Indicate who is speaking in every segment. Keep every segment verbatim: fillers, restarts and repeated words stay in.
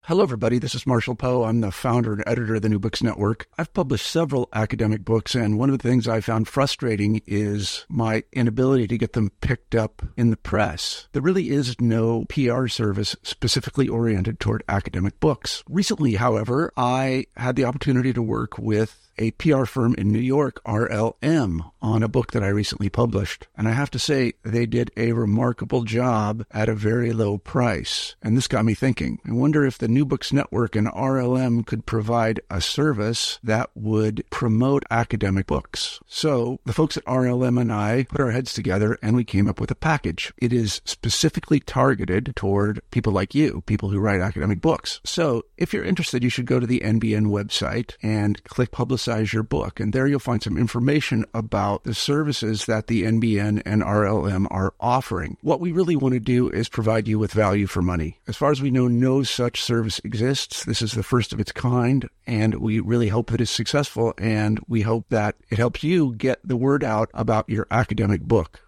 Speaker 1: Hello, everybody. This is Marshall Poe. I'm the founder and editor of the New Books Network. I've published several academic books, and one of the things I found frustrating is my inability to get them picked up in the press. There really is no P R service specifically oriented toward academic books. Recently, however, I had the opportunity to work with a P R firm in New York, R L M, on a book that I recently published. And I have to say, they did a remarkable job at a very low price. And this got me thinking. I wonder if the New Books Network and R L M could provide a service that would promote academic books. So the folks at R L M and I put our heads together and we came up with a package. It is specifically targeted toward people like you, people who write academic books. So if you're interested, you should go to the N B N website and click Publicize your book, and there you'll find some information about the services that the N B N and R L M are offering. What we really want to do is provide you with value for money. As far as we know, no such service exists. This is the first of its kind, and we really hope that it's successful, and we hope that it helps you get the word out about your academic book.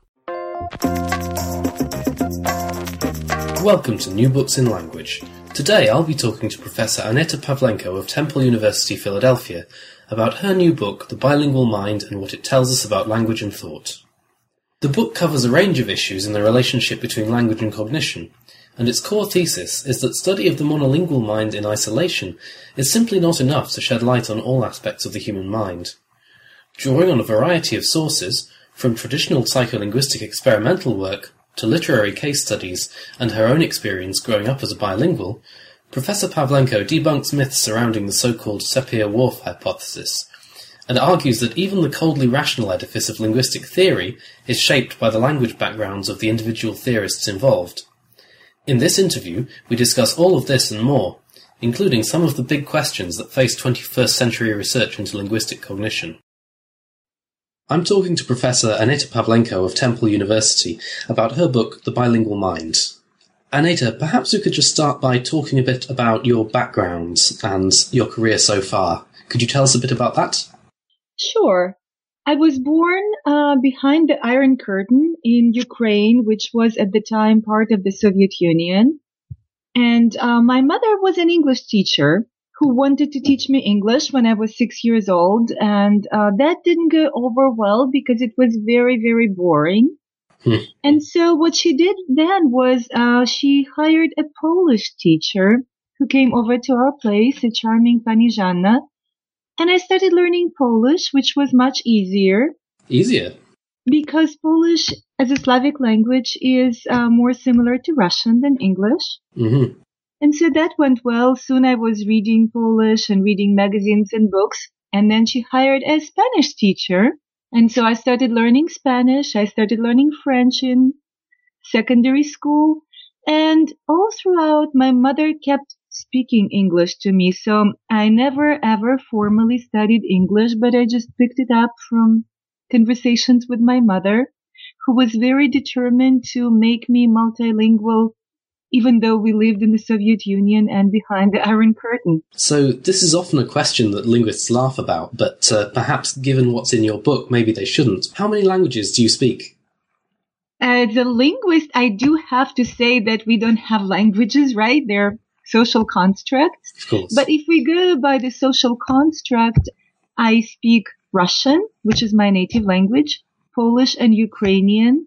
Speaker 2: Welcome to New Books in Language. Today I'll be talking to Professor Aneta Pavlenko of Temple University, Philadelphia, about her new book, The Bilingual Mind, and what it tells us about language and thought. The book covers a range of issues in the relationship between language and cognition, and its core thesis is that study of the monolingual mind in isolation is simply not enough to shed light on all aspects of the human mind. Drawing on a variety of sources, from traditional psycholinguistic experimental work to literary case studies and her own experience growing up as a bilingual, Professor Pavlenko debunks myths surrounding the so-called Sapir-Whorf hypothesis, and argues that even the coldly rational edifice of linguistic theory is shaped by the language backgrounds of the individual theorists involved. In this interview, we discuss all of this and more, including some of the big questions that face twenty-first century research into linguistic cognition. I'm talking to Professor Aneta Pavlenko of Temple University about her book, The Bilingual Mind. Aneta, perhaps we could just start by talking a bit about your background and your career so far. Could you tell us a bit about that?
Speaker 3: Sure. I was born uh, behind the Iron Curtain in Ukraine, which was at the time part of the Soviet Union. And uh, my mother was an English teacher who wanted to teach me English when I was six years old. And uh, that didn't go over well because it was very, very boring. Hmm. And so what she did then was uh, she hired a Polish teacher who came over to our place, a charming Pani Żanna. And I started learning Polish, which was much easier.
Speaker 2: Easier?
Speaker 3: Because Polish as a Slavic language is uh, more similar to Russian than English.
Speaker 2: Mm-hmm.
Speaker 3: And so that went well. Soon I was reading Polish and reading magazines and books. And then she hired a Spanish teacher. And so I started learning Spanish. I started learning French in secondary school. And all throughout, my mother kept speaking English to me. So I never, ever formally studied English, but I just picked it up from conversations with my mother, who was very determined to make me multilingual, even though we lived in the Soviet Union and behind the Iron Curtain.
Speaker 2: So this is often a question that linguists laugh about, but uh, perhaps given what's in your book, maybe they shouldn't. How many languages do you speak?
Speaker 3: As a linguist, I do have to say that we don't have languages, right? They're social constructs.
Speaker 2: Of course.
Speaker 3: But if we go by the social construct, I speak Russian, which is my native language, Polish and Ukrainian,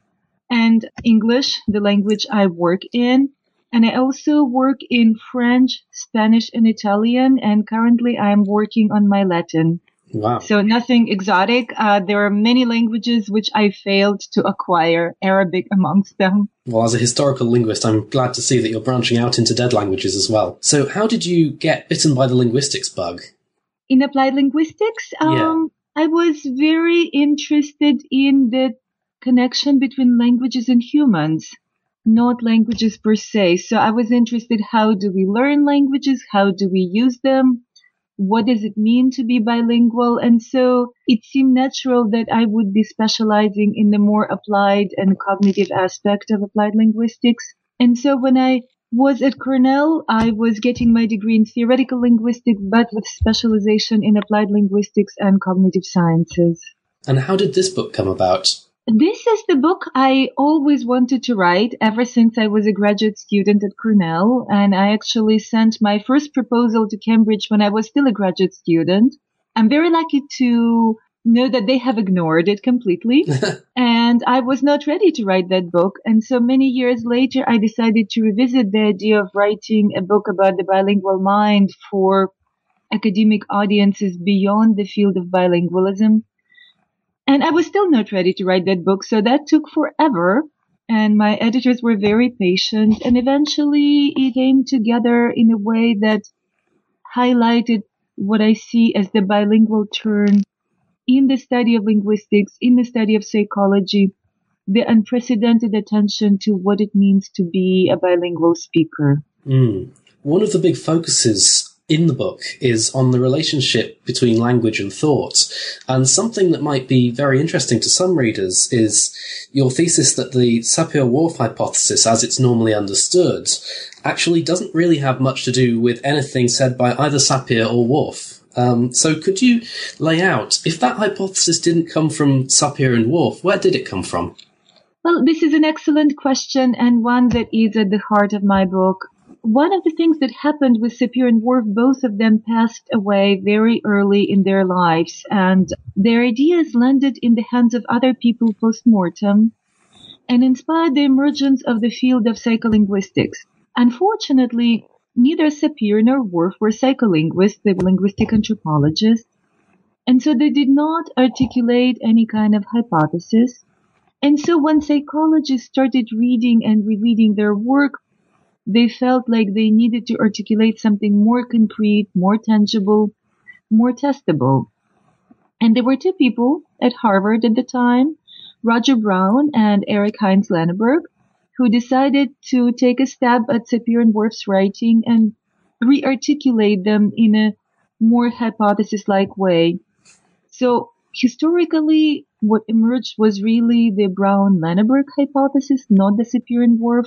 Speaker 3: and English, the language I work in. And I also work in French, Spanish, and Italian, and currently I'm working on my Latin.
Speaker 2: Wow.
Speaker 3: So nothing exotic. Uh, there are many languages which I failed to acquire, Arabic amongst them.
Speaker 2: Well, as a historical linguist, I'm glad to see that you're branching out into dead languages as well. So how did you get bitten by the linguistics bug?
Speaker 3: In applied linguistics, um, yeah. I was very interested in the connection between languages and humans, not languages per se. So I was interested, how do we learn languages? How do we use them? What does it mean to be bilingual? And so it seemed natural that I would be specializing in the more applied and cognitive aspect of applied linguistics. And so when I was at Cornell, I was getting my degree in theoretical linguistics, but with specialization in applied linguistics and cognitive sciences.
Speaker 2: And how did this book come about?
Speaker 3: This is the book I always wanted to write ever since I was a graduate student at Cornell, and I actually sent my first proposal to Cambridge when I was still a graduate student. I'm very lucky to know that they have ignored it completely, and I was not ready to write that book. And so many years later, I decided to revisit the idea of writing a book about the bilingual mind for academic audiences beyond the field of bilingualism. And I was still not ready to write that book, so that took forever. And my editors were very patient, and eventually it came together in a way that highlighted what I see as the bilingual turn in the study of linguistics, in the study of psychology, the unprecedented attention to what it means to be a bilingual speaker.
Speaker 2: Mm. One of the big focuses in the book is on the relationship between language and thought. And something that might be very interesting to some readers is your thesis that the Sapir-Whorf hypothesis, as it's normally understood, actually doesn't really have much to do with anything said by either Sapir or Whorf. Um, so could you lay out, if that hypothesis didn't come from Sapir and Whorf, where did it come from?
Speaker 3: Well, this is an excellent question, and one that is at the heart of my book. One of the things that happened with Sapir and Whorf, both of them passed away very early in their lives, and their ideas landed in the hands of other people post-mortem and inspired the emergence of the field of psycholinguistics. Unfortunately, neither Sapir nor Whorf were psycholinguists, they were linguistic anthropologists, and so they did not articulate any kind of hypothesis. And so when psychologists started reading and rereading their work, they felt like they needed to articulate something more concrete, more tangible, more testable. And there were two people at Harvard at the time, Roger Brown and Eric Heinz Lanneberg, who decided to take a stab at Sapir and Whorf's writing and re-articulate them in a more hypothesis-like way. So historically, what emerged was really the Brown-Lanneberg hypothesis, not the Sapir and Whorf.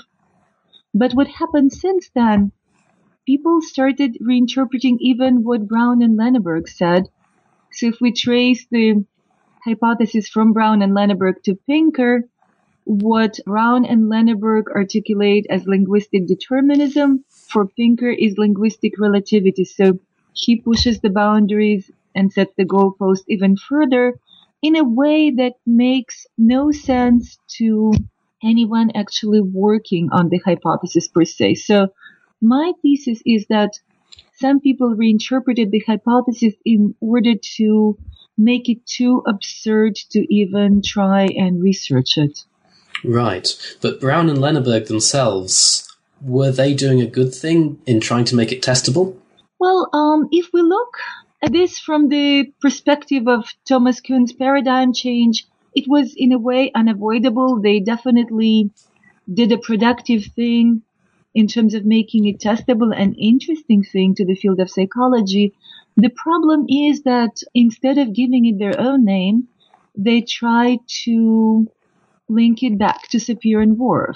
Speaker 3: But what happened since then, people started reinterpreting even what Brown and Lanneberg said. So if we trace the hypothesis from Brown and Lanneberg to Pinker, what Brown and Lanneberg articulate as linguistic determinism for Pinker is linguistic relativity. So he pushes the boundaries and sets the goalpost even further in a way that makes no sense to anyone actually working on the hypothesis per se. So my thesis is that some people reinterpreted the hypothesis in order to make it too absurd to even try and research it.
Speaker 2: Right. But Brown and Lanneberg themselves, were they doing a good thing in trying to make it testable?
Speaker 3: Well, um, if we look at this from the perspective of Thomas Kuhn's paradigm change, it was in a way unavoidable. They definitely did a productive thing in terms of making it testable and interesting thing to the field of psychology. The problem is that instead of giving it their own name, they try to link it back to Sapir and Whorf.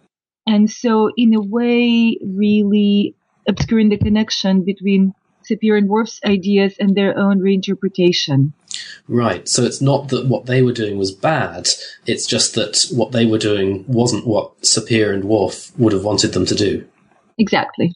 Speaker 3: And so in a way, really obscuring the connection between Sapir and Whorf's ideas and their own reinterpretation.
Speaker 2: Right, so it's not that what they were doing was bad, it's just that what they were doing wasn't what Sapir and Whorf would have wanted them to do.
Speaker 3: Exactly.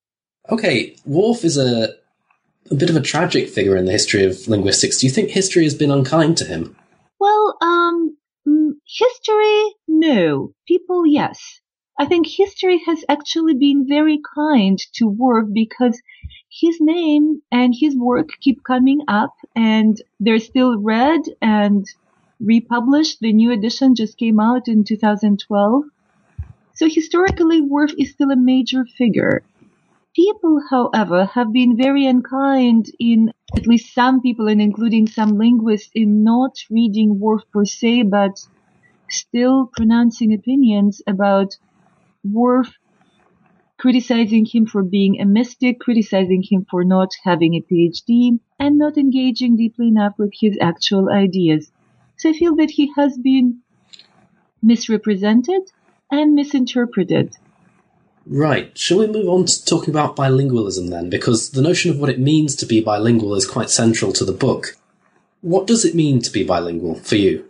Speaker 2: Okay, Whorf is a, a bit of a tragic figure in the history of linguistics. Do you think history has been unkind to him?
Speaker 3: Well, um, history, no. People, yes. I think history has actually been very kind to Whorf because his name and his work keep coming up and they're still read and republished. The new edition just came out in two thousand twelve. So historically, Whorf is still a major figure. People, however, have been very unkind in, at least some people, and including some linguists, in not reading Whorf per se, but still pronouncing opinions about Whorf, criticizing him for being a mystic, criticizing him for not having a P H D, and not engaging deeply enough with his actual ideas. So I feel that he has been misrepresented and misinterpreted.
Speaker 2: Right. Shall we move on to talking about bilingualism then? Because the notion of what it means to be bilingual is quite central to the book. What does it mean to be bilingual for you?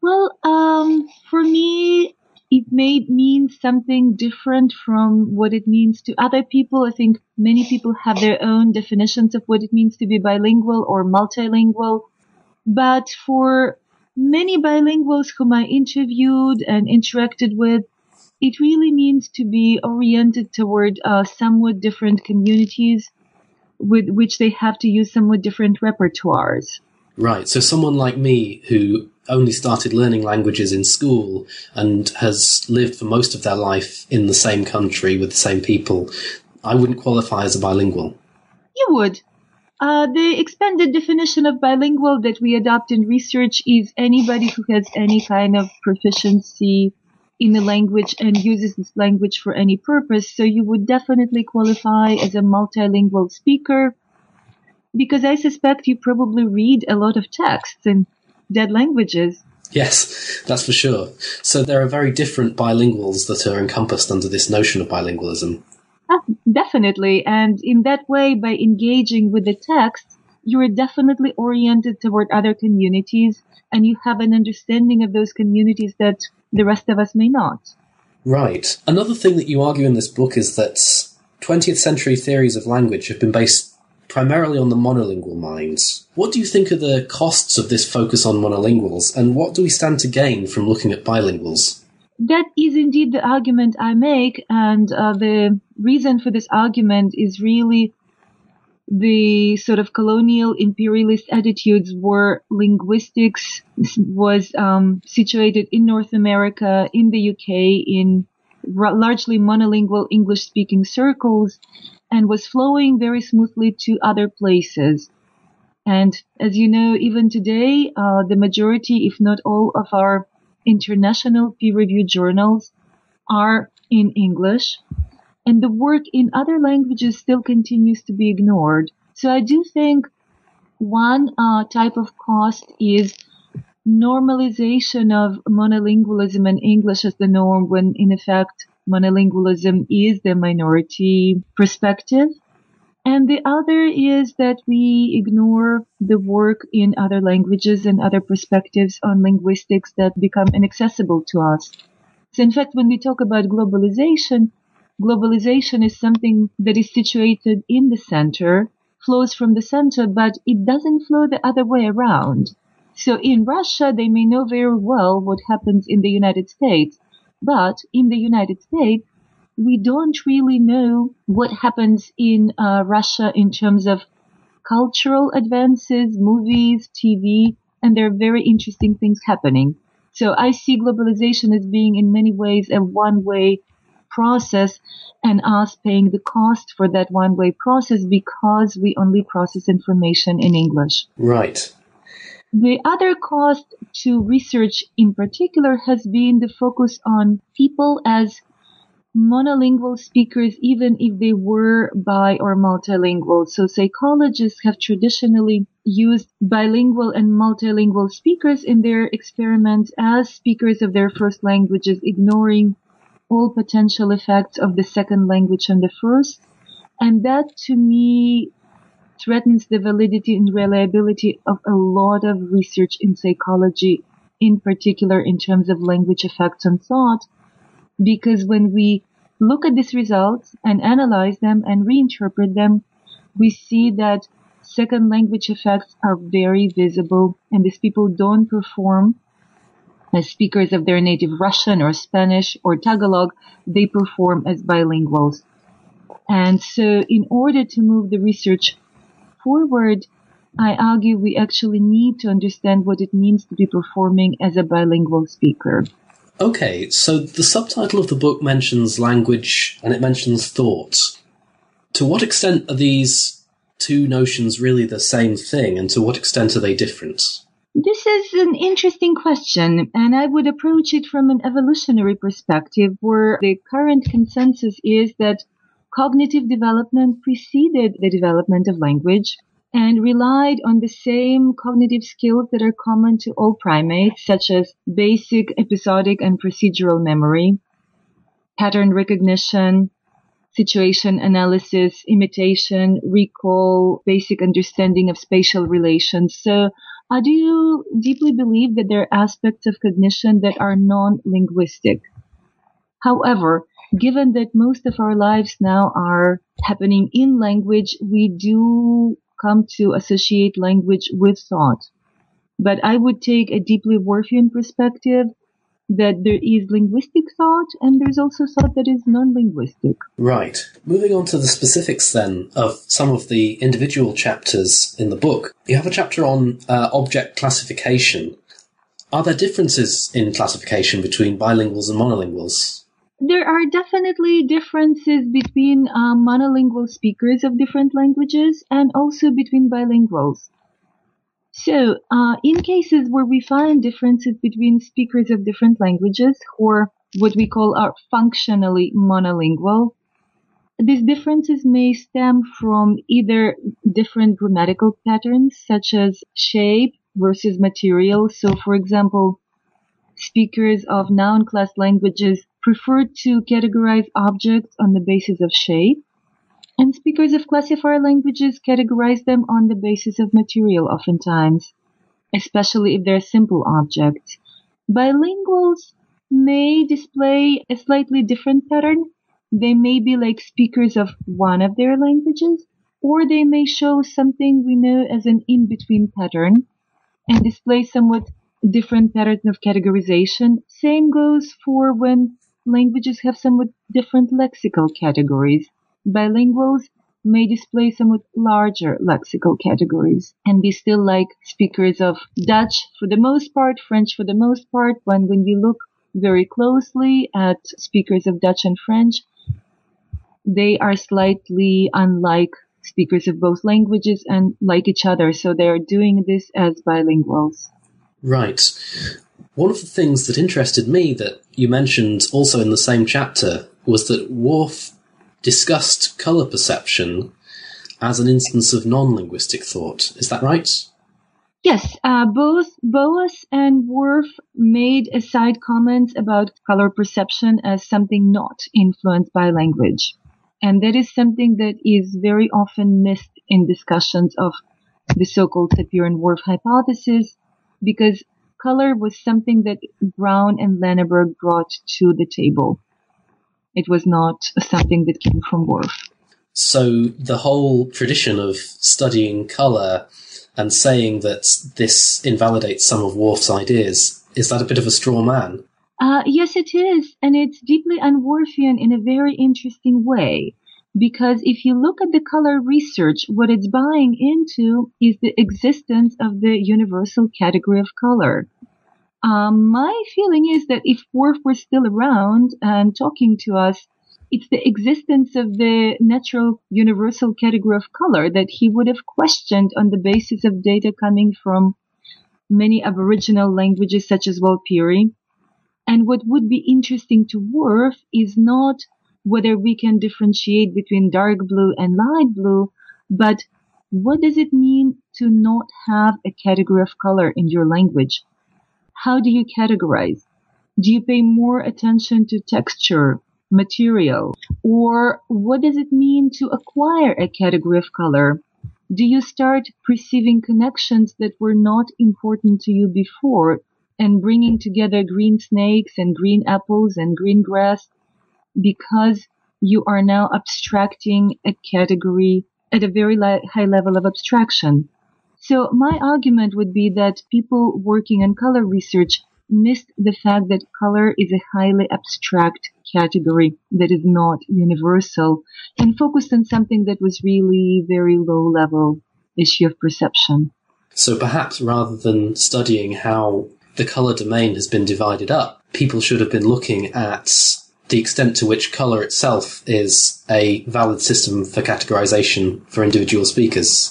Speaker 3: Well, um, for me, it may mean something different from what it means to other people. I think many people have their own definitions of what it means to be bilingual or multilingual. But for many bilinguals whom I interviewed and interacted with, it really means to be oriented toward uh, somewhat different communities with which they have to use somewhat different repertoires.
Speaker 2: Right. So someone like me who only started learning languages in school and has lived for most of their life in the same country with the same people, I wouldn't qualify as a bilingual.
Speaker 3: You would. Uh, the expanded definition of bilingual that we adopt in research is anybody who has any kind of proficiency in the language and uses this language for any purpose. So you would definitely qualify as a multilingual speaker, because I suspect you probably read a lot of texts in dead languages.
Speaker 2: Yes, that's for sure. So there are very different bilinguals that are encompassed under this notion of bilingualism.
Speaker 3: Ah, definitely. And in that way, by engaging with the text, you are definitely oriented toward other communities, and you have an understanding of those communities that the rest of us may not.
Speaker 2: Right. Another thing that you argue in this book is that twentieth century theories of language have been based primarily on the monolingual minds. What do you think are the costs of this focus on monolinguals, and what do we stand to gain from looking at bilinguals?
Speaker 3: That is indeed the argument I make, and uh, the reason for this argument is really the sort of colonial imperialist attitudes where linguistics was um, situated in North America, in the U K, in r- largely monolingual English-speaking circles, and was flowing very smoothly to other places. And as you know, even today, uh, the majority, if not all, of our international peer-reviewed journals are in English, and the work in other languages still continues to be ignored. So I do think one uh, type of cost is normalization of monolingualism and English as the norm, when in effect monolingualism is the minority perspective. And the other is that we ignore the work in other languages and other perspectives on linguistics that become inaccessible to us. So in fact, when we talk about globalization, globalization is something that is situated in the center, flows from the center, but it doesn't flow the other way around. So in Russia, they may know very well what happens in the United States, but in the United States, we don't really know what happens in uh, Russia in terms of cultural advances, movies, T V, and there are very interesting things happening. So I see globalization as being in many ways a one-way process, and us paying the cost for that one-way process because we only process information in English.
Speaker 2: Right.
Speaker 3: The other cost to research in particular has been the focus on people as monolingual speakers, even if they were bi or multilingual. So psychologists have traditionally used bilingual and multilingual speakers in their experiments as speakers of their first languages, ignoring all potential effects of the second language and the first. And that, to me, threatens the validity and reliability of a lot of research in psychology, in particular in terms of language effects on thought. Because when we look at these results and analyze them and reinterpret them, we see that second language effects are very visible, and these people don't perform as speakers of their native Russian or Spanish or Tagalog. They perform as bilinguals. And so in order to move the research forward, I argue we actually need to understand what it means to be performing as a bilingual speaker.
Speaker 2: Okay, so the subtitle of the book mentions language and it mentions thought. To what extent are these two notions really the same thing, and to what extent are they different?
Speaker 3: This is an interesting question, and I would approach it from an evolutionary perspective, where the current consensus is that cognitive development preceded the development of language and relied on the same cognitive skills that are common to all primates, such as basic, episodic, and procedural memory, pattern recognition, situation analysis, imitation, recall, basic understanding of spatial relations. So I do deeply believe that there are aspects of cognition that are non-linguistic. However, given that most of our lives now are happening in language, we do come to associate language with thought. But I would take a deeply Whorfian perspective that there is linguistic thought and there's also thought that is non-linguistic.
Speaker 2: Right. Moving on to the specifics then of some of the individual chapters in the book. You have a chapter on uh, object classification. Are there differences in classification between bilinguals and monolinguals?
Speaker 3: There are definitely differences between uh, monolingual speakers of different languages and also between bilinguals. So, uh, in cases where we find differences between speakers of different languages, or what we call are functionally monolingual, these differences may stem from either different grammatical patterns, such as shape versus material. So, for example, speakers of noun class languages prefer to categorize objects on the basis of shape, and speakers of classifier languages categorize them on the basis of material oftentimes, especially if they're simple objects. Bilinguals may display a slightly different pattern. They may be like speakers of one of their languages, or they may show something we know as an in-between pattern and display somewhat different pattern of categorization. Same goes for when languages have somewhat different lexical categories. Bilinguals may display somewhat larger lexical categories and be still like speakers of Dutch for the most part, French for the most part, when when you look very closely at speakers of Dutch and French, they are slightly unlike speakers of both languages and like each other, so they're doing this as bilinguals.
Speaker 2: Right. One of the things that interested me that you mentioned also in the same chapter was that Whorf discussed colour perception as an instance of non-linguistic thought. Is that right?
Speaker 3: Yes, uh, both Boas and Whorf made aside comments about colour perception as something not influenced by language. And that is something that is very often missed in discussions of the so-called Sapir-Whorf hypothesis, because colour was something that Brown and Lenneberg brought to the table. It was not something that came from Whorf.
Speaker 2: So the whole tradition of studying colour and saying that this invalidates some of Whorf's ideas, is that a bit of a straw man?
Speaker 3: Uh, yes, it is. And it's deeply un-Whorfian in a very interesting way. Because if you look at the colour research, what it's buying into is the existence of the universal category of colour. Um, my feeling is that if Whorf were still around and talking to us, it's the existence of the natural universal category of color that he would have questioned on the basis of data coming from many Aboriginal languages such as Walpiri. And what would be interesting to Whorf is not whether we can differentiate between dark blue and light blue, but what does it mean to not have a category of color in your language? How do you categorize? Do you pay more attention to texture, material? Or what does it mean to acquire a category of color? Do you start perceiving connections that were not important to you before and bringing together green snakes and green apples and green grass because you are now abstracting a category at a very li- high level of abstraction? So my argument would be that people working on color research missed the fact that color is a highly abstract category that is not universal and focused on something that was really very low level issue of perception.
Speaker 2: So perhaps rather than studying how the color domain has been divided up, people should have been looking at the extent to which color itself is a valid system for categorization for individual speakers.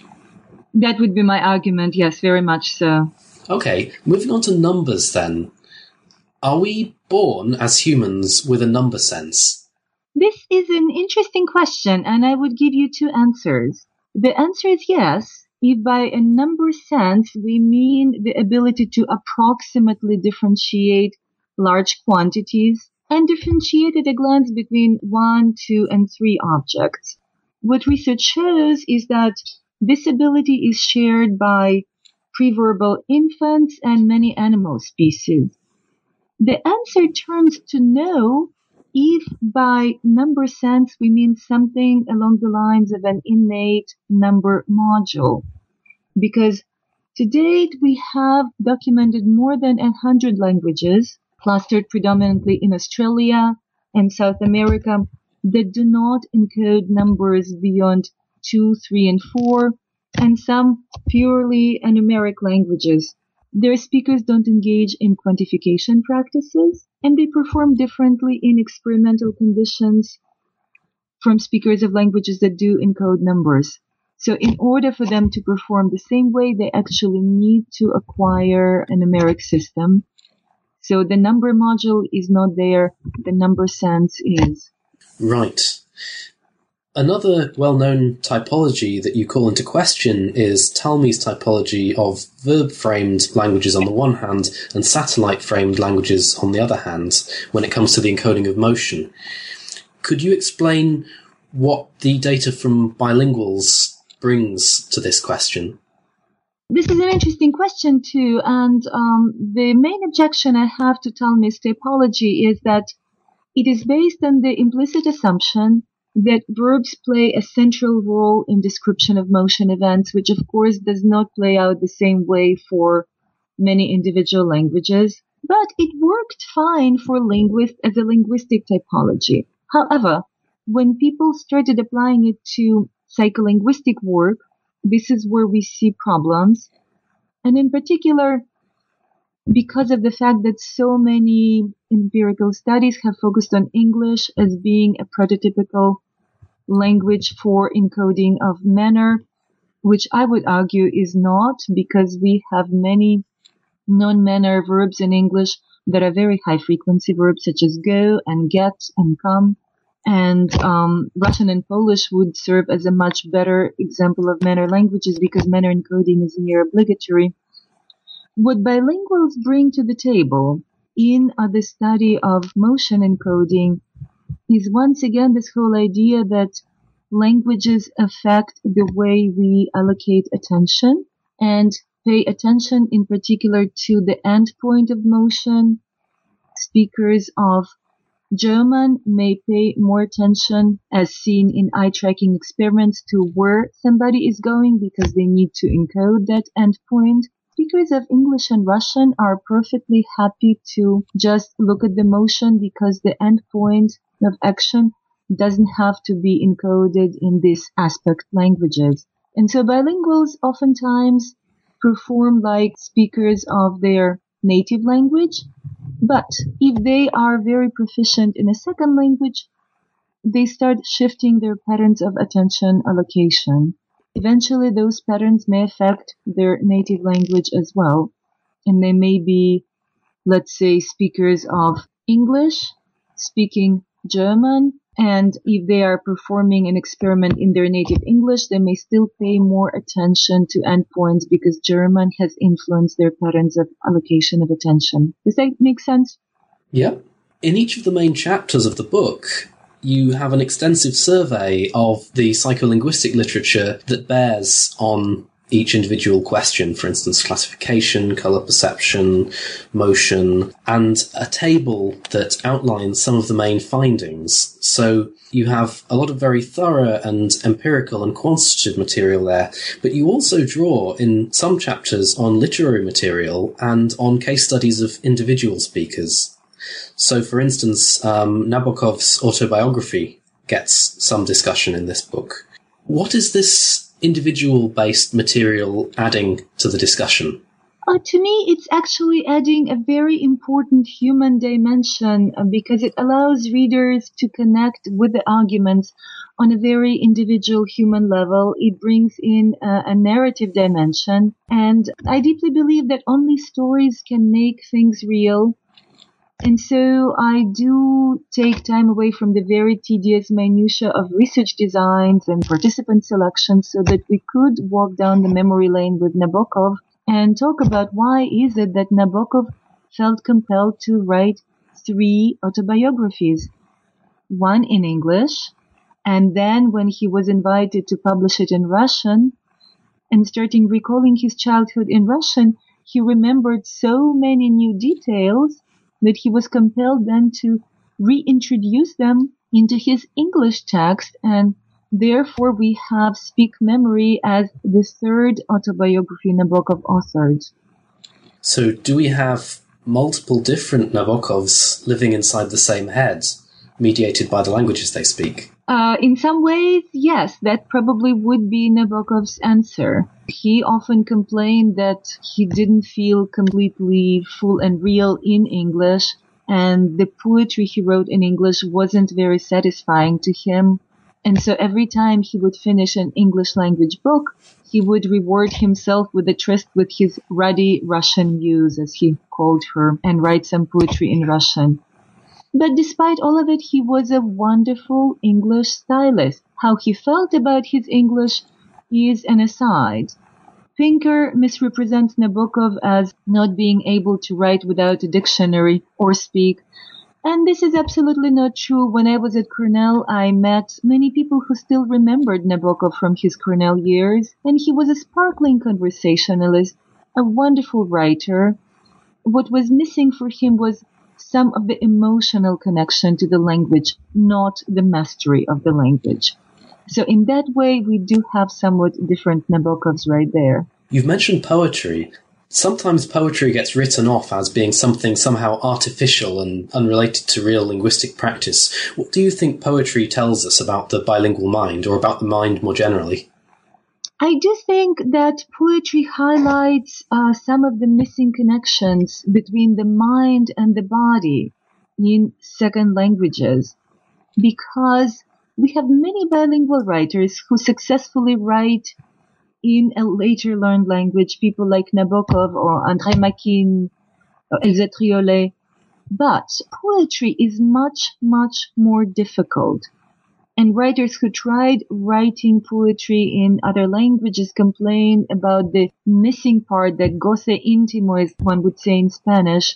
Speaker 3: That would be my argument, yes, very much so.
Speaker 2: Okay, moving on to numbers then. Are we born as humans with a number sense?
Speaker 3: This is an interesting question, and I would give you two answers. The answer is yes, if by a number sense we mean the ability to approximately differentiate large quantities and differentiate at a glance between one, two, and three objects. What research shows is that this ability is shared by preverbal infants and many animal species. The answer turns to no if by number sense we mean something along the lines of an innate number module. Because to date we have documented more than one hundred languages, clustered predominantly in Australia and South America, that do not encode numbers beyond two, three, and four, and some purely numeric languages. Their speakers don't engage in quantification practices, and they perform differently in experimental conditions from speakers of languages that do encode numbers. So in order for them to perform the same way, they actually need to acquire a numeric system. So the number module is not there, the number sense is.
Speaker 2: Right. Another well-known typology that you call into question is Talmy's typology of verb-framed languages on the one hand and satellite-framed languages on the other hand when it comes to the encoding of motion. Could you explain what the data from bilinguals brings to this question?
Speaker 3: This is an interesting question too, and um, the main objection I have to Talmy's typology is that it is based on the implicit assumption that verbs play a central role in description of motion events, which of course does not play out the same way for many individual languages, but it worked fine for linguists as a linguistic typology. However, when people started applying it to psycholinguistic work, this is where we see problems, and in particular, because of the fact that so many empirical studies have focused on English as being a prototypical language for encoding of manner, which I would argue is not, because we have many non-manner verbs in English that are very high-frequency verbs, such as go and get and come. And um, Russian and Polish would serve as a much better example of manner languages because manner encoding is near obligatory. What bilinguals bring to the table in uh, the study of motion encoding is once again this whole idea that languages affect the way we allocate attention and pay attention in particular to the endpoint of motion. Speakers of German may pay more attention, as seen in eye-tracking experiments, to where somebody is going because they need to encode that endpoint. Speakers of English and Russian are perfectly happy to just look at the motion because the endpoint of action doesn't have to be encoded in these aspect languages. And so bilinguals oftentimes perform like speakers of their native language, but if they are very proficient in a second language, they start shifting their patterns of attention allocation. Eventually, those patterns may affect their native language as well. And they may be, let's say, speakers of English, speaking German, and if they are performing an experiment in their native English, they may still pay more attention to endpoints because German has influenced their patterns of allocation of attention. Does that make sense?
Speaker 2: Yeah. In each of the main chapters of the book, you have an extensive survey of the psycholinguistic literature that bears on each individual question, for instance, classification, colour perception, motion, and a table that outlines some of the main findings. So you have a lot of very thorough and empirical and quantitative material there, but you also draw in some chapters on literary material and on case studies of individual speakers. So, for instance, um, Nabokov's autobiography gets some discussion in this book. What is this individual-based material adding to the discussion?
Speaker 3: Uh, to me, it's actually adding a very important human dimension uh, because it allows readers to connect with the arguments on a very individual human level. It brings in uh, a narrative dimension, and I deeply believe that only stories can make things real. And so I do take time away from the very tedious minutiae of research designs and participant selection so that we could walk down the memory lane with Nabokov and talk about why is it that Nabokov felt compelled to write three autobiographies, one in English, and then when he was invited to publish it in Russian and starting recalling his childhood in Russian, he remembered so many new details that he was compelled then to reintroduce them into his English text, and therefore we have Speak Memory as the third autobiography Nabokov authored.
Speaker 2: So do we have multiple different Nabokovs living inside the same head, mediated by the languages they speak?
Speaker 3: Uh, in some ways, yes, that probably would be Nabokov's answer. He often complained that he didn't feel completely full and real in English, and the poetry he wrote in English wasn't very satisfying to him. And so every time he would finish an English language book, he would reward himself with a tryst with his ruddy Russian muse, as he called her, and write some poetry in Russian. But despite all of it, he was a wonderful English stylist. How he felt about his English is an aside. Pinker misrepresents Nabokov as not being able to write without a dictionary or speak. And this is absolutely not true. When I was at Cornell, I met many people who still remembered Nabokov from his Cornell years, and he was a sparkling conversationalist, a wonderful writer. What was missing for him was some of the emotional connection to the language, not the mastery of the language. So in that way, we do have somewhat different Nabokovs right there.
Speaker 2: You've mentioned poetry. Sometimes poetry gets written off as being something somehow artificial and unrelated to real linguistic practice. What do you think poetry tells us about the bilingual mind, or about the mind more generally?
Speaker 3: I do think that poetry highlights uh, some of the missing connections between the mind and the body in second languages, because we have many bilingual writers who successfully write in a later learned language, people like Nabokov or André Makin or Elsa Triolet. But poetry is much, much more difficult. And writers who tried writing poetry in other languages complain about the missing part, that goce intimo, as one would say in Spanish,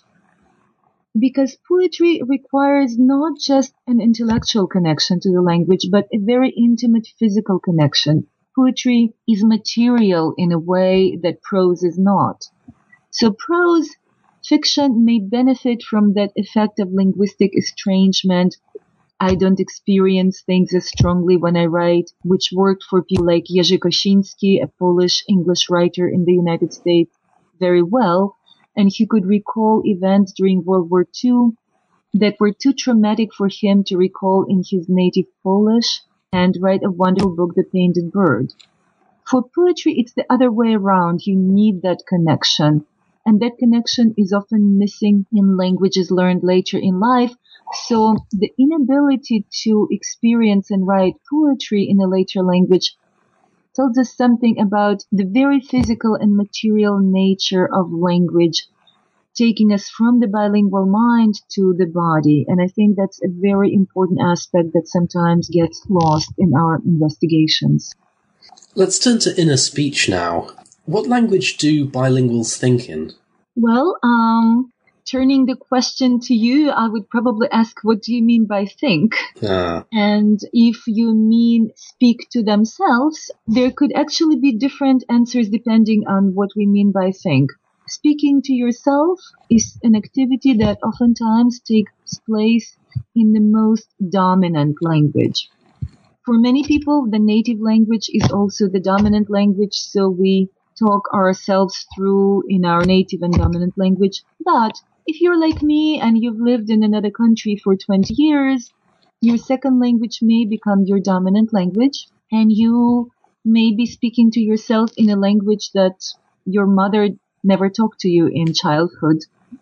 Speaker 3: because poetry requires not just an intellectual connection to the language, but a very intimate physical connection. Poetry is material in a way that prose is not. So prose fiction may benefit from that effect of linguistic estrangement. I don't experience things as strongly when I write, which worked for people like Jerzy Kosiński, a Polish-English writer in the United States, very well, and he could recall events during World War Two that were too traumatic for him to recall in his native Polish, and write a wonderful book, The Painted Bird. For poetry, it's the other way around. You need that connection, and that connection is often missing in languages learned later in life. So the inability to experience and write poetry in a later language tells us something about the very physical and material nature of language, taking us from the bilingual mind to the body. And I think that's a very important aspect that sometimes gets lost in our investigations.
Speaker 2: Let's turn to inner speech now. What language do bilinguals think in?
Speaker 3: Well, um... turning the question to you, I would probably ask, what do you mean by think?
Speaker 2: Ah.
Speaker 3: And if you mean speak to themselves, there could actually be different answers depending on what we mean by think. Speaking to yourself is an activity that oftentimes takes place in the most dominant language. For many people, the native language is also the dominant language, so we talk ourselves through in our native and dominant language. But if you're like me and you've lived in another country for twenty years, your second language may become your dominant language, and you may be speaking to yourself in a language that your mother never talked to you in childhood.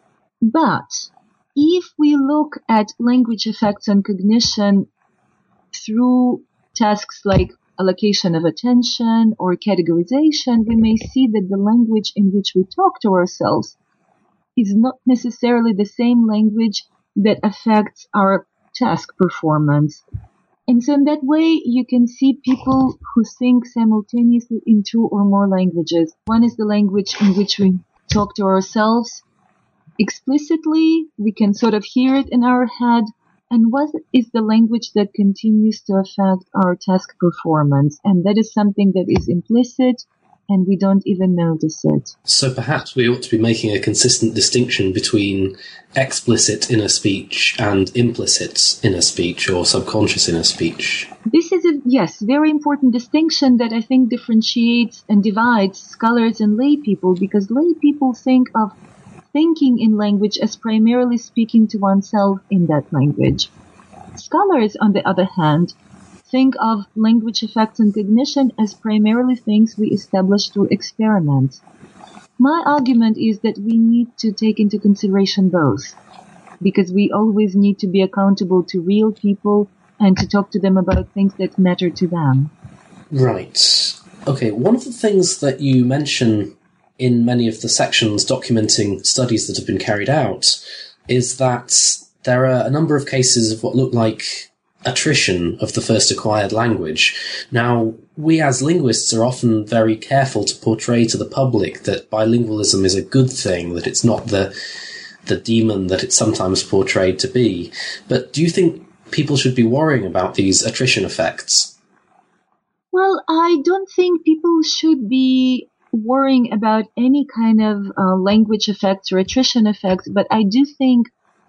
Speaker 3: But if we look at language effects on cognition through tasks like allocation of attention or categorization, we may see that the language in which we talk to ourselves is not necessarily the same language that affects our task performance. And so in that way, you can see people who think simultaneously in two or more languages. One is the language in which we talk to ourselves, explicitly, we can sort of hear it in our head. And what is the language that continues to affect our task performance? And that is something that is implicit, and we don't even notice it.
Speaker 2: So perhaps we ought to be making a consistent distinction between explicit inner speech and implicit inner speech or subconscious inner speech.
Speaker 3: This is a, yes, very important distinction that I think differentiates and divides scholars and lay people, because lay people think of thinking in language as primarily speaking to oneself in that language. Scholars, on the other hand, think of language effects and cognition as primarily things we establish through experiments. My argument is that we need to take into consideration both, because we always need to be accountable to real people and to talk to them about things that matter to them.
Speaker 2: Right. Okay, one of the things that you mention in many of the sections documenting studies that have been carried out is that there are a number of cases of what look like attrition of the first acquired language. Now, we as linguists are often very careful to portray to the public that bilingualism is a good thing, that it's not the the demon that it's sometimes portrayed to be. But do you think people should be worrying about these attrition effects?
Speaker 3: Well, I don't think people should be worrying about any kind of uh, language effects or attrition effects, but I do think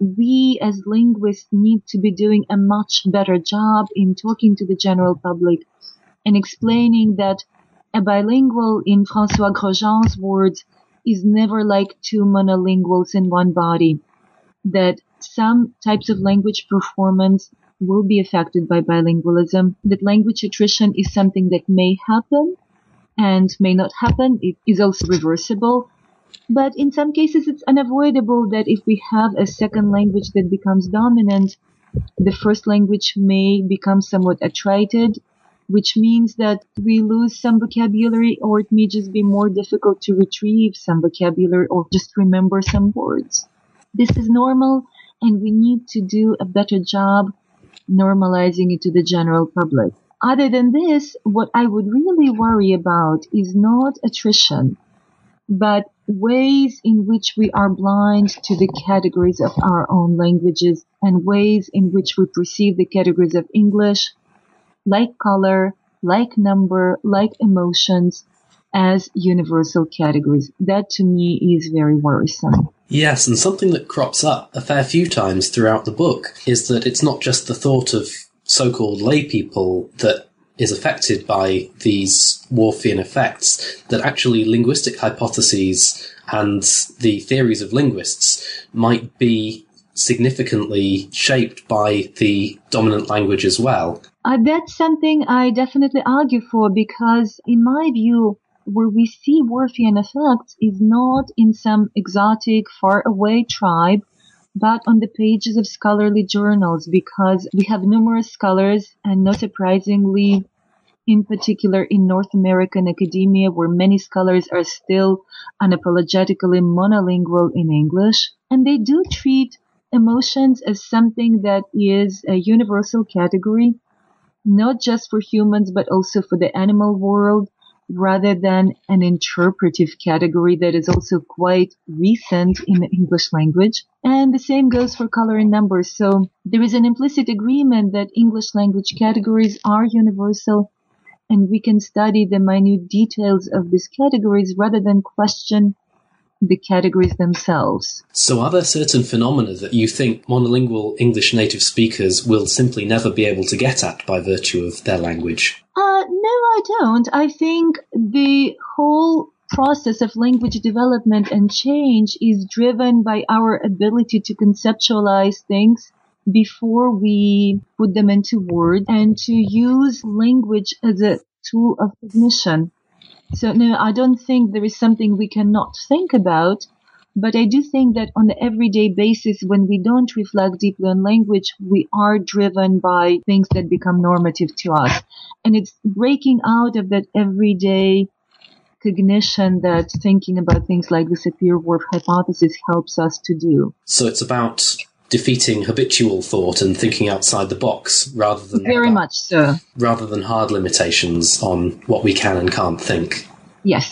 Speaker 3: we as linguists need to be doing a much better job in talking to the general public and explaining that a bilingual, in François Grosjean's words, is never like two monolinguals in one body, that some types of language performance will be affected by bilingualism, that language attrition is something that may happen and may not happen. It is also reversible. But in some cases, it's unavoidable that if we have a second language that becomes dominant, the first language may become somewhat attrited, which means that we lose some vocabulary, or it may just be more difficult to retrieve some vocabulary or just remember some words. This is normal, and we need to do a better job normalizing it to the general public. Other than this, what I would really worry about is not attrition, but ways in which we are blind to the categories of our own languages and ways in which we perceive the categories of English, like color, like number, like emotions, as universal categories. That to me is very worrisome.
Speaker 2: Yes, and something that crops up a fair few times throughout the book is that it's not just the thought of so-called lay people that is affected by these Whorfian effects, that actually linguistic hypotheses and the theories of linguists might be significantly shaped by the dominant language as well.
Speaker 3: Uh, that's something I definitely argue for, because in my view, where we see Whorfian effects is not in some exotic, far-away tribe, but on the pages of scholarly journals, because we have numerous scholars, and not surprisingly, in particular in North American academia, where many scholars are still unapologetically monolingual in English, and they do treat emotions as something that is a universal category, not just for humans, but also for the animal world, rather than an interpretive category that is also quite recent in the English language. And the same goes for color and numbers. So there is an implicit agreement that English language categories are universal, and we can study the minute details of these categories rather than question the categories themselves.
Speaker 2: So are there certain phenomena that you think monolingual English native speakers will simply never be able to get at by virtue of their language?
Speaker 3: Uh, no, I don't. I think the whole process of language development and change is driven by our ability to conceptualize things before we put them into words and to use language as a tool of cognition. So no, I don't think there is something we cannot think about, but I do think that on an everyday basis, when we don't reflect deeply on language, we are driven by things that become normative to us. And it's breaking out of that everyday cognition that thinking about things like the Sapir-Whorf hypothesis helps us to do.
Speaker 2: So it's about defeating habitual thought and thinking outside the box rather than
Speaker 3: very much so
Speaker 2: rather than hard limitations on what we can and can't think.
Speaker 3: Yes.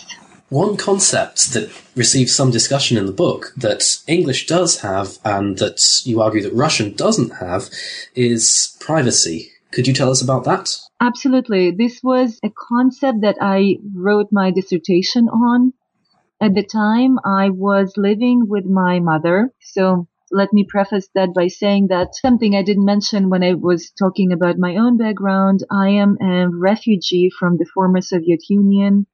Speaker 2: One concept that receives some discussion in the book that English does have and that you argue that Russian doesn't have is privacy. Could you tell us about that?
Speaker 3: Absolutely. This was a concept that I wrote my dissertation on. At the time, I was living with my mother. So let me preface that by saying that something I didn't mention when I was talking about my own background. I am a refugee from the former Soviet Union.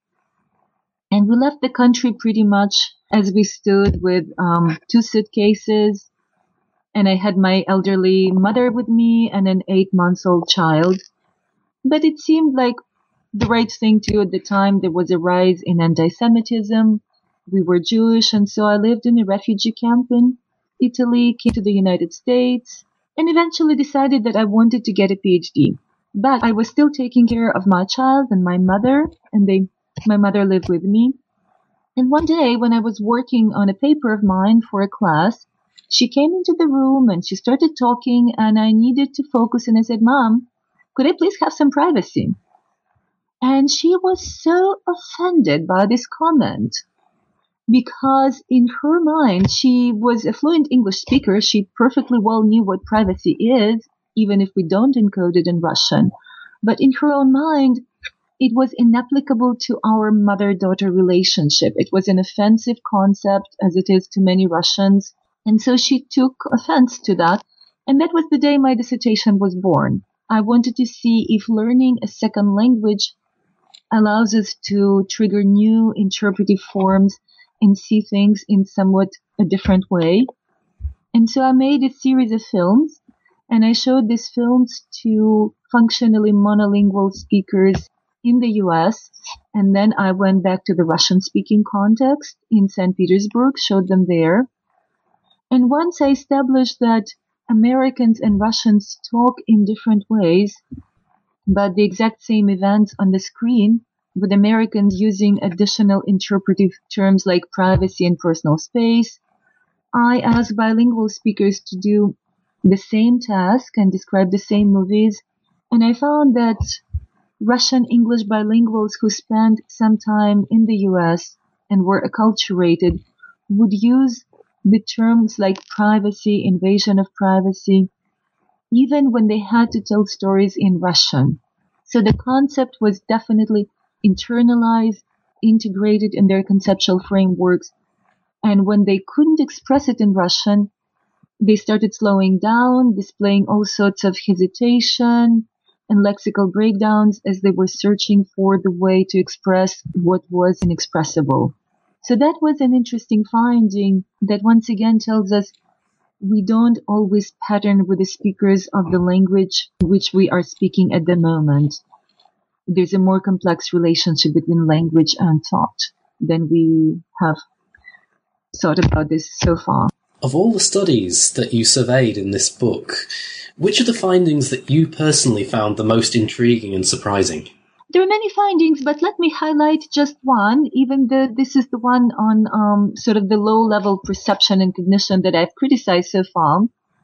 Speaker 3: And we left the country pretty much as we stood with um, two suitcases. And I had my elderly mother with me and an eight-month-old child. But it seemed like the right thing to do at the time. There was a rise in anti-Semitism. We were Jewish, and so I lived in a refugee camp in Italy, came to the United States, and eventually decided that I wanted to get a PhD. But I was still taking care of my child and my mother, and they my mother lived with me. And one day, when I was working on a paper of mine for a class, she came into the room and she started talking, and I needed to focus, and I said, "Mom, could I please have some privacy?" And she was so offended by this comment because in her mind, she was a fluent English speaker. She perfectly well knew what privacy is, even if we don't encode it in Russian. But in her own mind, it was inapplicable to our mother-daughter relationship. It was an offensive concept, as it is to many Russians. And so she took offense to that. And that was the day my dissertation was born. I wanted to see if learning a second language allows us to trigger new interpretive forms and see things in somewhat a different way. And so I made a series of films, and I showed these films to functionally monolingual speakers in the U S, and then I went back to the Russian-speaking context in Saint Petersburg, showed them there. And once I established that Americans and Russians talk in different ways, but the exact same events on the screen, with Americans using additional interpretive terms like privacy and personal space, I asked bilingual speakers to do the same task and describe the same movies, and I found that Russian English bilinguals who spent some time in the U S and were acculturated would use the terms like privacy, invasion of privacy, even when they had to tell stories in Russian. So the concept was definitely internalized, integrated in their conceptual frameworks. And when they couldn't express it in Russian, they started slowing down, displaying all sorts of hesitation and lexical breakdowns as they were searching for the way to express what was inexpressible. So that was an interesting finding that once again tells us we don't always pattern with the speakers of the language which we are speaking at the moment. There's a more complex relationship between language and thought than we have thought about this so far.
Speaker 2: Of all the studies that you surveyed in this book, which are the findings that you personally found the most intriguing and surprising?
Speaker 3: There are many findings, but let me highlight just one, even though this is the one on um, sort of the low-level perception and cognition that I've criticized so far.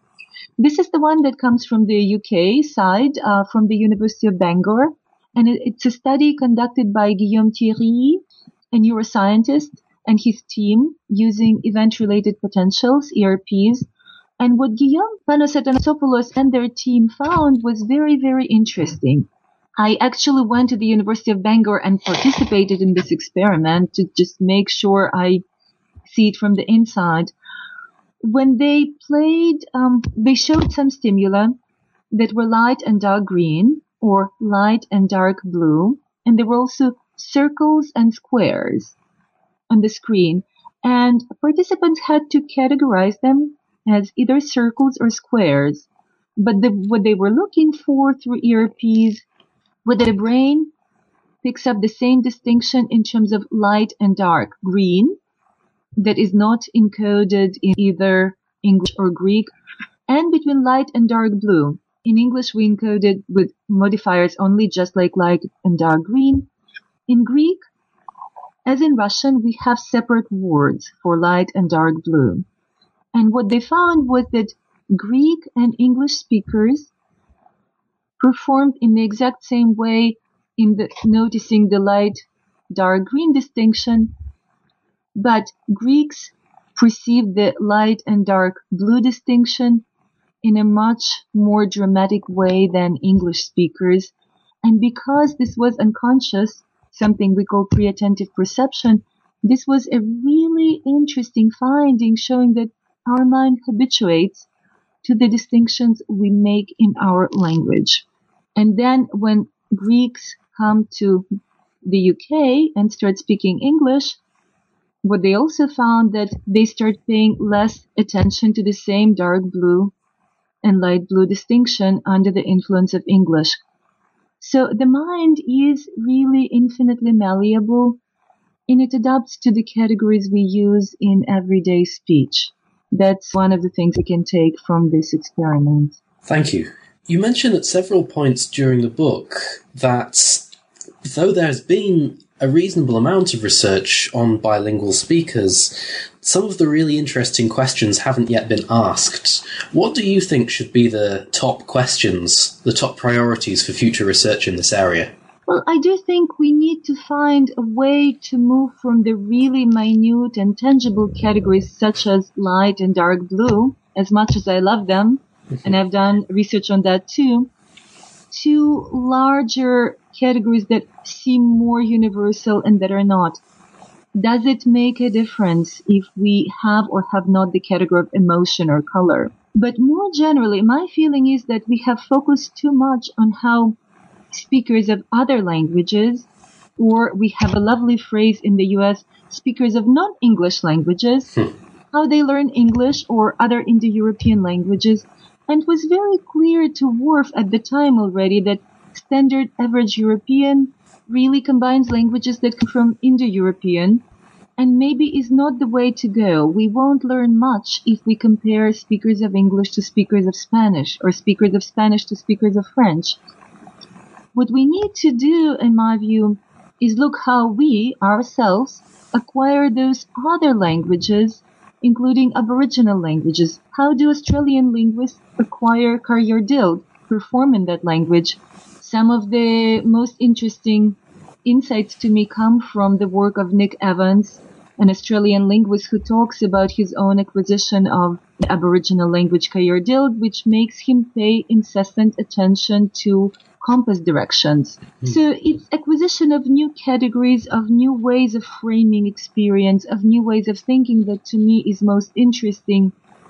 Speaker 3: This is the one that comes from the U K side, uh, from the University of Bangor, and it, it's a study conducted by Guillaume Thierry, a neuroscientist, and his team using event-related potentials, E R Ps. And what Guillaume Panosatanassopoulos and their team found was very, very interesting. I actually went to the University of Bangor and participated in this experiment to just make sure I see it from the inside. When they played, um, they showed some stimuli that were light and dark green or light and dark blue, and there were also circles and squares on the screen, and participants had to categorize them as either circles or squares. But the, what they were looking for through E R Ps, whether the brain picks up the same distinction in terms of light and dark green that is not encoded in either English or Greek, and between light and dark blue. In English, we encode it with modifiers only, just like light and dark green. In Greek, as in Russian, we have separate words for light and dark blue. And what they found was that Greek and English speakers performed in the exact same way in the noticing the light dark green distinction, but Greeks perceived the light and dark blue distinction in a much more dramatic way than English speakers. And because this was unconscious, something we call pre-attentive perception, this was a really interesting finding showing that our mind habituates to the distinctions we make in our language. And then when Greeks come to the U K and start speaking English, what they also found that they start paying less attention to the same dark blue and light blue distinction under the influence of English. So the mind is really infinitely malleable, and it adapts to the categories we use in everyday speech. That's one of the things we can take from this experiment.
Speaker 2: Thank you. You mentioned at several points during the book that though there's been a reasonable amount of research on bilingual speakers, some of the really interesting questions haven't yet been asked. What do you think should be the top questions, the top priorities for future research in this area?
Speaker 3: Well, I do think we need to find a way to move from the really minute and tangible categories such as light and dark blue, as much as I love them, and I've done research on that too, to larger categories that seem more universal and that are not. Does it make a difference if we have or have not the category of emotion or color? But more generally, my feeling is that we have focused too much on how speakers of other languages, or we have a lovely phrase in the U S, speakers of non-English languages, hmm. how they learn English or other Indo-European languages. And it was very clear to Worf at the time already that standard average European really combines languages that come from Indo-European and maybe is not the way to go. We won't learn much if we compare speakers of English to speakers of Spanish or speakers of Spanish to speakers of French. What we need to do, in my view, is look how we, ourselves, acquire those other languages, including Aboriginal languages. How do Australian linguists acquire Kayardild, perform in that language? Some of the most interesting insights to me come from the work of Nick Evans, an Australian linguist who talks about his own acquisition of the Aboriginal language Kayardild, which makes him pay incessant attention to compass directions. Mm. So it's acquisition of new categories, of new ways of framing experience, of new ways of thinking that to me is most interesting.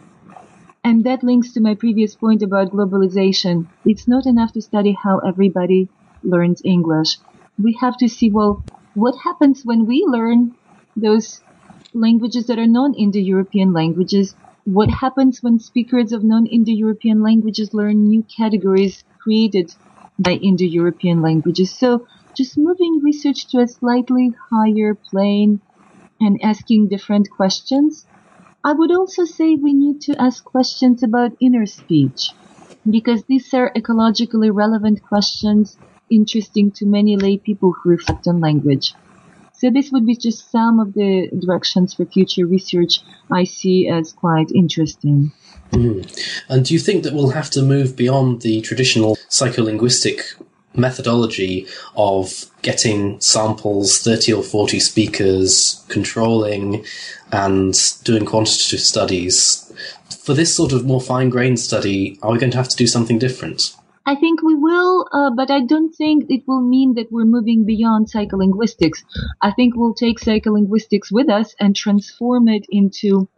Speaker 3: And that links to my previous point about globalization. It's not enough to study how everybody learns English. We have to see, well, what happens when we learn those languages that are non-Indo-European languages? What happens when speakers of non-Indo-European languages learn new categories created by Indo-European languages? So just moving research to a slightly higher plane and asking different questions. I would also say we need to ask questions about inner speech, because these are ecologically relevant questions interesting to many lay people who reflect on language. So this would be just some of the directions for future research I see as quite interesting.
Speaker 2: Mm. And do you think that we'll have to move beyond the traditional psycholinguistic methodology of getting samples, thirty or forty speakers, controlling and doing quantitative studies? For this sort of more fine-grained study, are we going to have to do something different?
Speaker 3: I think we will, uh, but I don't think it will mean that we're moving beyond psycholinguistics. I think we'll take psycholinguistics with us and transform it into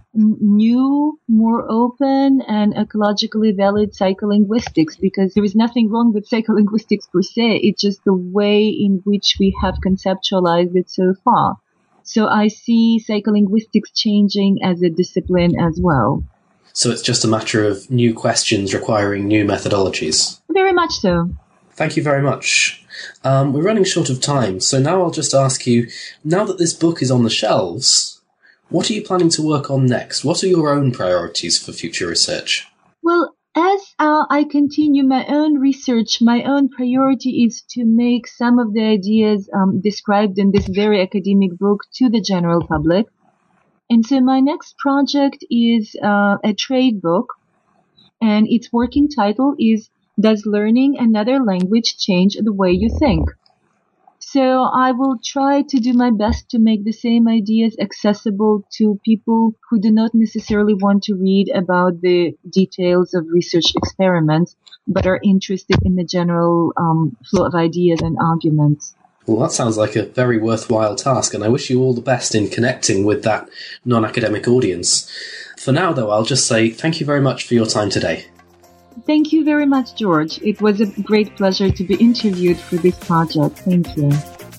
Speaker 3: new, more open and ecologically valid psycholinguistics, because there is nothing wrong with psycholinguistics per se. It's just the way in which we have conceptualized it so far. So I see psycholinguistics changing as a discipline as well.
Speaker 2: So it's just a matter of new questions requiring new methodologies?
Speaker 3: Very much so.
Speaker 2: Thank you very much. Um, we're running short of time, so now I'll just ask you, now that this book is on the shelves, what are you planning to work on next? What are your own priorities for future research?
Speaker 3: Well, as uh, I continue my own research, my own priority is to make some of the ideas um, described in this very academic book to the general public. And so my next project is uh, a trade book, and its working title is Does Learning Another Language Change the Way You Think? So I will try to do my best to make the same ideas accessible to people who do not necessarily want to read about the details of research experiments, but are interested in the general um, flow of ideas and arguments.
Speaker 2: Well, that sounds like a very worthwhile task, and I wish you all the best in connecting with that non-academic audience. For now, though, I'll just say thank you very much for your time today.
Speaker 3: Thank you very much, George. It was a great pleasure to be interviewed for this project. Thank you.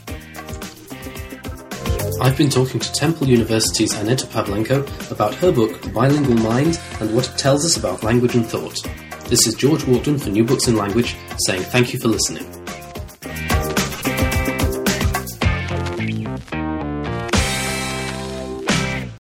Speaker 2: I've been talking to Temple University's Aneta Pavlenko about her book, The Bilingual Mind, and what it tells us about language and thought. This is George Walton for New Books in Language, saying thank you for listening.